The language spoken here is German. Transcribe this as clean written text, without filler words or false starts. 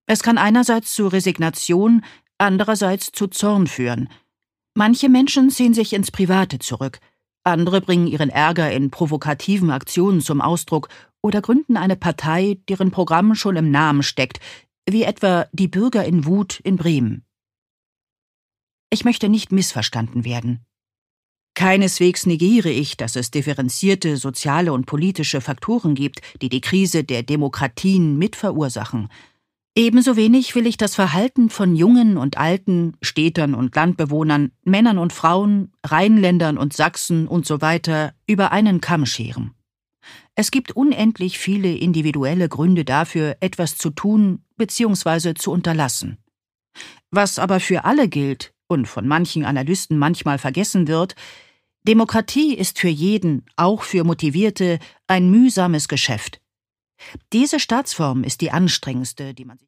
Es kann einerseits zu Resignation, andererseits zu Zorn führen. Manche Menschen ziehen sich ins Private zurück, andere bringen ihren Ärger in provokativen Aktionen zum Ausdruck oder gründen eine Partei, deren Programm schon im Namen steckt, wie etwa die Bürger in Wut in Bremen. Ich möchte nicht missverstanden werden. Keineswegs negiere ich, dass es differenzierte soziale und politische Faktoren gibt, die die Krise der Demokratien mitverursachen. Ebenso wenig will ich das Verhalten von Jungen und Alten, Städtern und Landbewohnern, Männern und Frauen, Rheinländern und Sachsen usw. über einen Kamm scheren. Es gibt unendlich viele individuelle Gründe dafür, etwas zu tun bzw. zu unterlassen. Was aber für alle gilt und von manchen Analysten manchmal vergessen wird: Demokratie ist für jeden, auch für Motivierte, ein mühsames Geschäft. Diese Staatsform ist die anstrengendste, die man sich